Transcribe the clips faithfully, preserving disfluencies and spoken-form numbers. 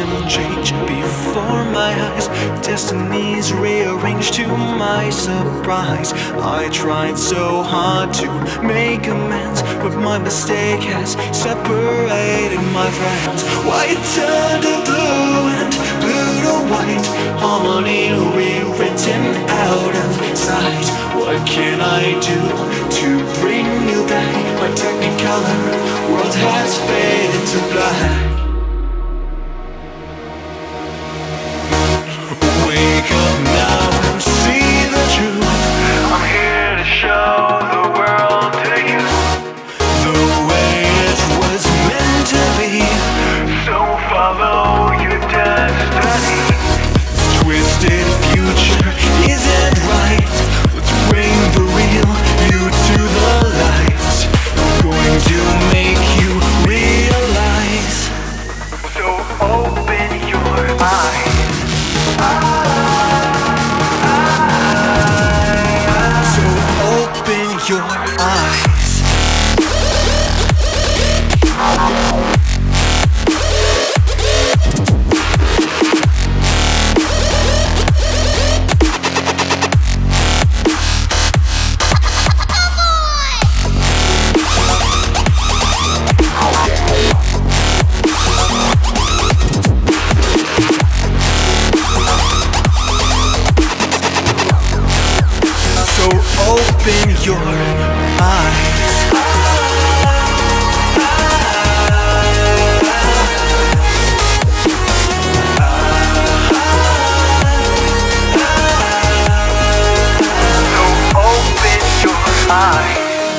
them change before my eyes. Destinies rearranged to my surprise. I tried so hard to make amends, but my mistake has separated my friends. White turned to blue and blue to white, harmony rewritten out of sight. What can I do to bring you back? My technicolor world has faded to black. Wake up now and see the truth. I'm here to show the world to you the way it was meant to be. So follow your destiny. Twisted future isn't right. Let's bring the real you to the light. Going to make you realize. So open your eyes. So open your eyes. Open your eyes. So open your eyes.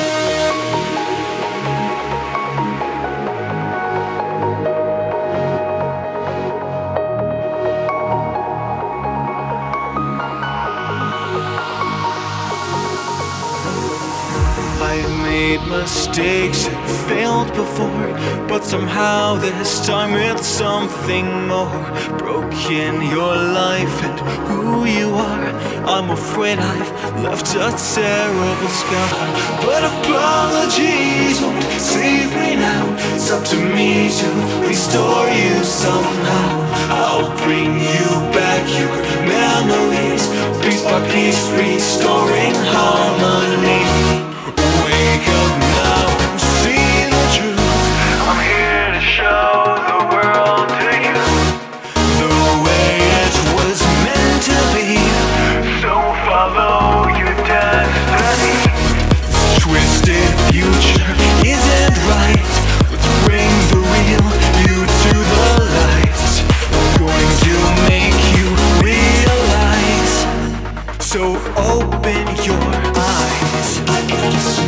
I've made mistakes and failed before, but somehow this time it's something more. Broken your life and who you are. I'm afraid I've left a terrible scar, but apologies won't save me now. It's up to me to restore you somehow. I'll bring you back your memories, piece by piece, restoring harmony. Wake up now and see the truth. I'm here to show the world to you the way it was meant to be. So follow your destiny. Twisted future isn't right. Let's bring the real you to the light. Going to make you realize. So open your eyes. I got to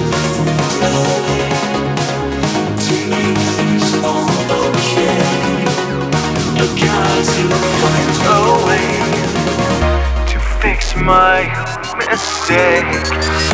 all okay. I got to find a way to fix my mistake.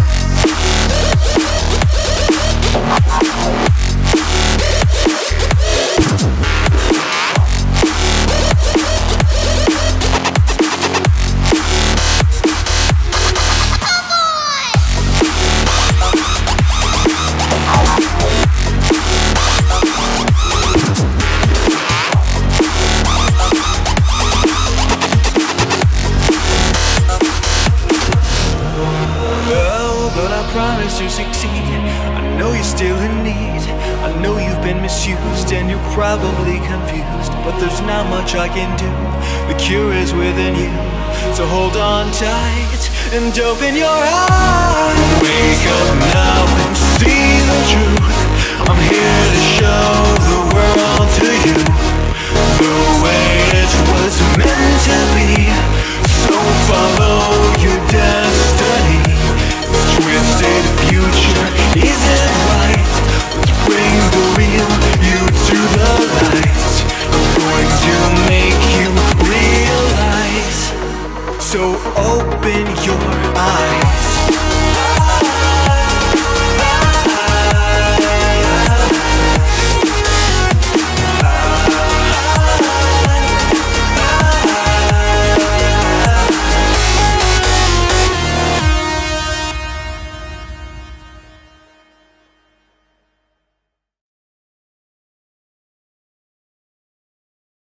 Promise to succeed. I know you're still in need. I know you've been misused and you're probably confused, but there's not much I can do. The cure is within you, so hold on tight and open your eyes. Wake up now and see the truth. I'm here to show the world to you the way it was meant to be. So follow your destiny.